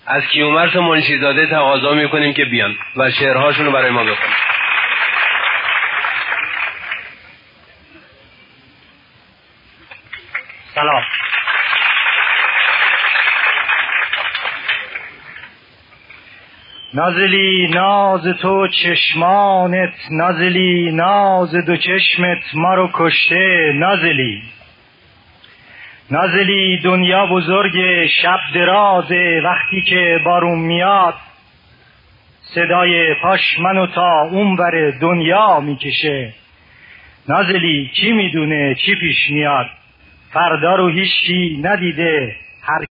از کیومرث منشیزاده تقاضا میکنیم که بیان و شعرهاشون رو برای ما بخونن. سلام. نازلی ناز تو چشمانت، نازلی ناز دو چشمت ما رو کشته. نازلی دنیا بزرگ، شب درازه، وقتی که بارون میاد صدای پاش منو تا اونور دنیا میکشه. نازلی کی میدونه چی پیش میاد، فردا رو هیچکی ندیده.